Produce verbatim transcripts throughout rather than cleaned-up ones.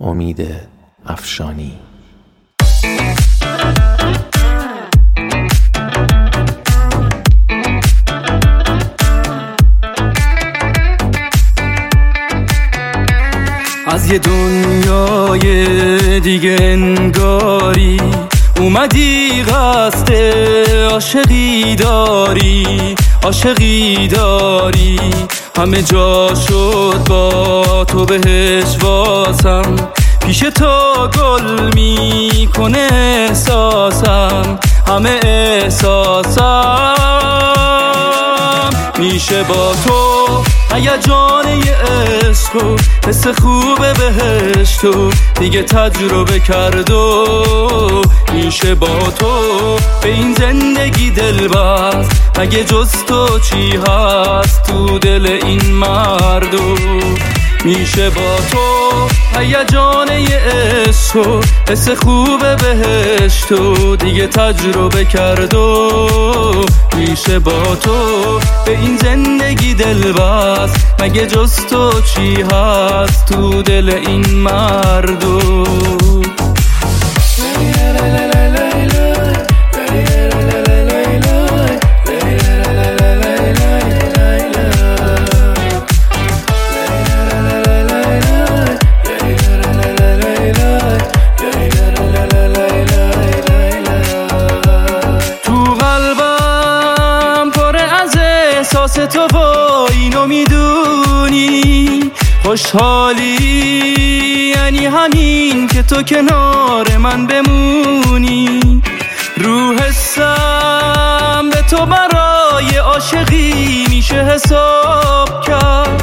امید افشانی. از یه دنیای دیگه انگاری اومدی، قصد عاشقی داری، عاشقی داری، همه جا شد با تو بهش واسم، پیش تو گل میکنه احساسم، همه احساسم میشه با تو هیجان یه عشق و حس خوبه بهشت و دیگه تجربه کرد و میشه با تو به این زندگی دل بست، مگه جز تو چی هست تو دل این مردو. میشه با تو هیجان یه عشق و حس خوبه بهشت و دیگه تجربه کرد و میشه با تو به این زندگی دل بست، مگه جز تو چی هست تو دل این مردو. احساس تو با اینو میدونی، خوشحالی یعنی همین که تو کنار من بمونی، رو حسم به تو برای عاشقی میشه حساب کرد،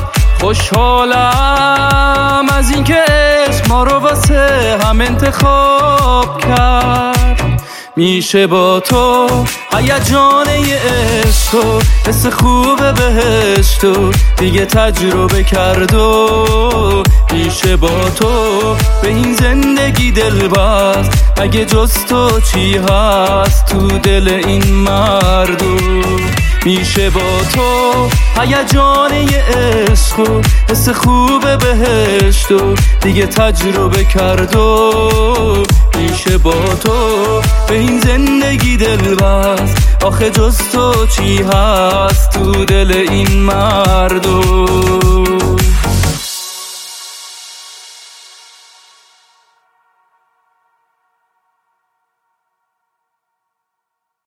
خوشحالم از این که عشق ما رو واسه هم انتخاب کرد. میشه با تو هیجان یه عشق و حس خوبه بهشت و دیگه تجربه کرد و میشه با تو به این زندگی دل بست، مگه جز تو چی هست تو دل این مردو. میشه با تو هیجان یه عشق و حس خوبه بهشت و دیگه تجربه کرد و میشه با تو به این زندگی دل بست، آخه جز تو چی هست تو دل این مردو.